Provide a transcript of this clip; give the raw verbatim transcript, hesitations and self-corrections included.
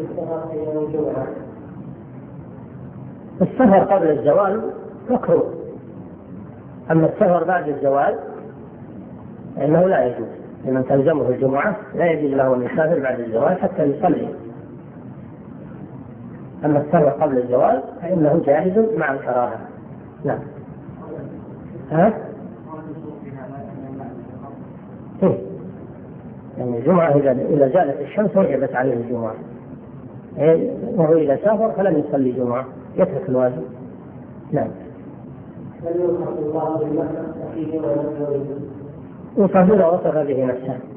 السفر قبل الزوال مكروه، أما السفر بعد الزوال فإنه لا يجوز لمن تلزمه الجمعة، لا يجوز له أن يسافر بعد الزوال حتى يصلي. أما السفر قبل الزوال فإنه جائز مع الكراهة. نعم. ها؟ إيه؟ يعني الجمعة إذا زالت الشمس وجبت عليه الجمعة، وهو إذا سافر فلم يصلي جمعة يترك الواجب. نعم. وصف الله وصف به نفسه